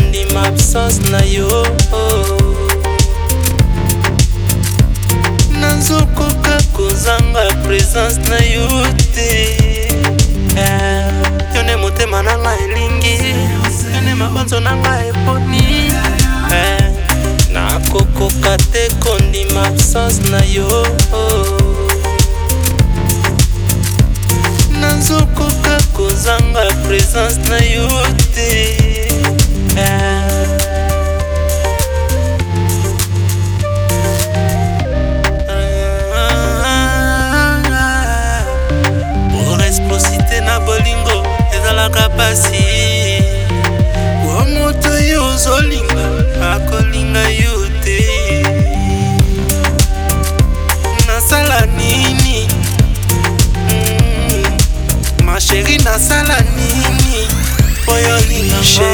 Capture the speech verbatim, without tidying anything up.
kondima absence na yo. Nazokoka kozanga présence na yo te. Yo ne motema nanga elingi, yo ne mabonzo nanga eponi. Nakokoka te kondima absence na yo. Nazokoka kozanga présence na yo te. Pour explosité na bolingo ezalaka pasi. Kwa moto yo ozolinga akolinga yo te. Nasala nini? Ma chérie nasala nini? Oyo linga